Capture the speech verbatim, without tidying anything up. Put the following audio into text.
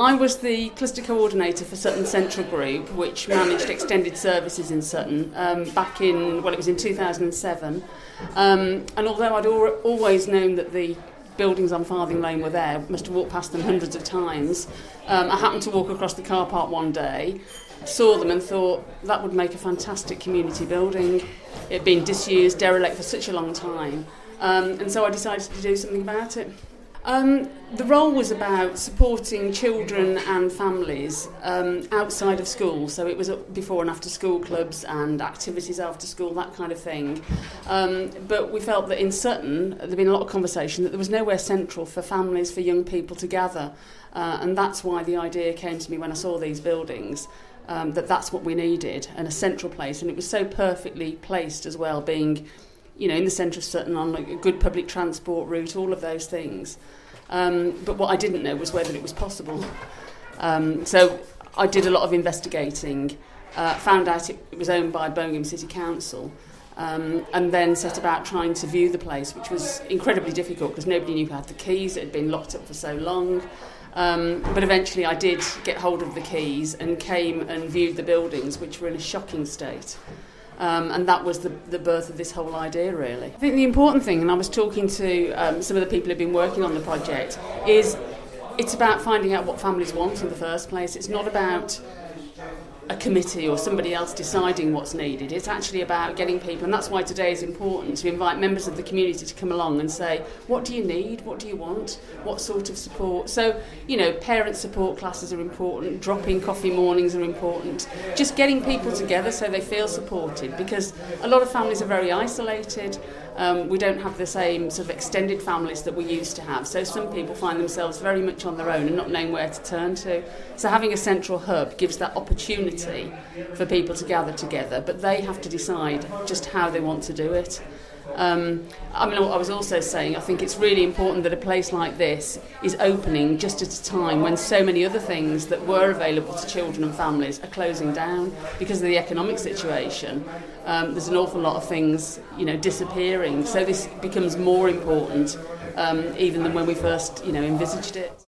I was the cluster coordinator for Sutton Central Group, which managed extended services in Sutton um, back in, well, it was in two thousand seven. Um, and although I'd al- always known that the buildings on Farthing Lane were there, must have walked past them hundreds of times, um, I happened to walk across the car park one day, saw them and thought that would make a fantastic community building. It had been disused, derelict for such a long time. Um, and so I decided to do something about it. Um, the role was about supporting children and families um, outside of school, so it was before and after school clubs and activities after school, that kind of thing. Um, but we felt that in Sutton, there'd been a lot of conversation that there was nowhere central for families, for young people to gather, uh, and that's why the idea came to me when I saw these buildings, um, that that's what we needed, and a central place, and it was so perfectly placed as well, being, you know, in the centre of Sutton, on like a good public transport route, all of those things. Um, but what I didn't know was whether it was possible. Um, so I did a lot of investigating, uh, found out it, it was owned by Birmingham City Council, um, and then set about trying to view the place, which was incredibly difficult because nobody knew who had the keys. It had been locked up for so long. Um, but eventually I did get hold of the keys and came and viewed the buildings, which were in a shocking state. Um, and that was the, the birth of this whole idea, really. I think the important thing, and I was talking to um, some of the people who've been working on the project, is it's about finding out what families want in the first place. It's not about a committee or somebody else deciding what's needed. It's actually about getting people, and that's why today is important, to invite members of the community to come along and say, what do you need, what do you want, what sort of support. So, you know, parent support classes are important, drop-in coffee mornings are important, just getting people together so they feel supported, because a lot of families are very isolated. Um, we don't have the same sort of extended families that we used to have, so some people find themselves very much on their own and not knowing where to turn to. So having a central hub gives that opportunity for people to gather together, but they have to decide just how they want to do it. Um, I mean, I was also saying I think it's really important that a place like this is opening just at a time when so many other things that were available to children and families are closing down because of the economic situation. Um, there's an awful lot of things, you know, disappearing. So this becomes more important um, even than when we first, you know, envisaged it.